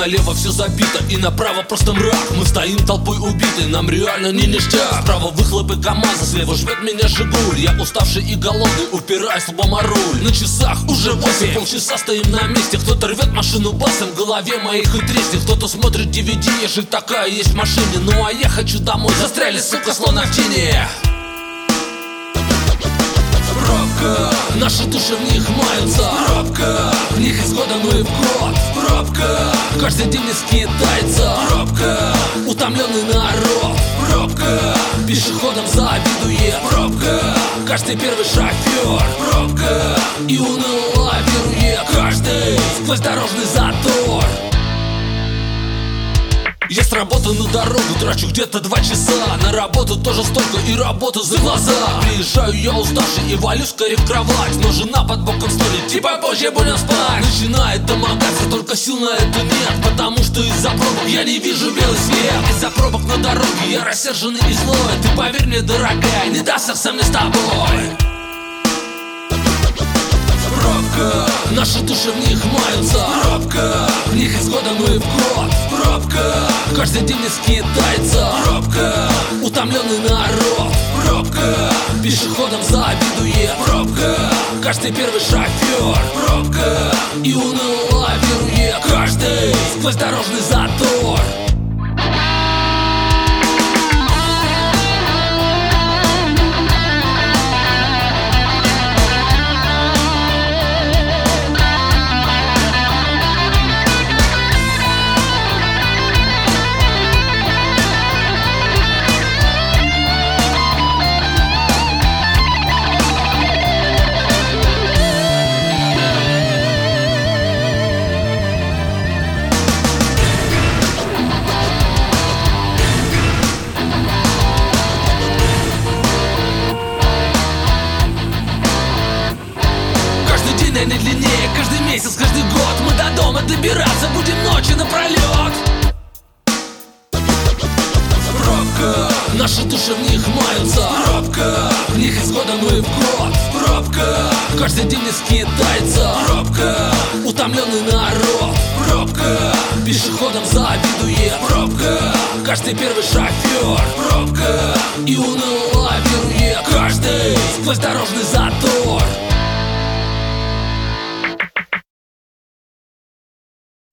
налево все забито и направо просто мрак. Мы стоим толпой убитой, нам реально не ништяк. Справа выхлопы КамАЗа, слева жмет меня Жигуль. Я уставший и голодный, упираюсь лбом о руль. На часах уже 8, полчаса стоим на месте. Кто-то рвет машину басом, в голове моих и треснет. Кто-то смотрит DVD, ежели такая есть в машине. Ну а я хочу домой, застряли, сука, словно в тени. Пробка, наши души в них маются. Пробка, в них из года мы в год. Пробка, каждый день не скидается. Пробка, утомленный народ. Пробка, пешеходом завидует. Пробка, каждый первый шофер. Пробка, и уныло лавирует каждый сквозь дорожный затор. Я с работы на дорогу трачу где-то 2 часа. На работу тоже столько и работу за глаза. Приезжаю я уставший и валюсь скорее в кровать. Но жена под боком стонет, типа позже будем спать. Начинает домогаться, только сил на это нет. Потому что из-за пробок я не вижу белый свет. Из-за пробок на дороге я рассерженный и злой. Ты поверь мне, дорогая, не дастся мне с тобой. Пробка, наши души в них маются. Пробка, в них из года мы в год. Пробка, каждый день не скидается. Пробка, утомленный народ. Пробка, пешеходом завидует. Пробка, каждый первый шофер. Пробка, и уныло лавирует каждый сквозь дорожный затор. Не длиннее, каждый месяц, каждый год мы до дома добираться будем ночи напролет. Пробка, наши души в них маются. Пробка, в них из года мы в год. Пробка, каждый день не скидается. Пробка, утомленный народ. Пробка, пешеходом завидует. Пробка, каждый первый шофер. Пробка, и уныло лавирует каждый сквозь дорожный затор.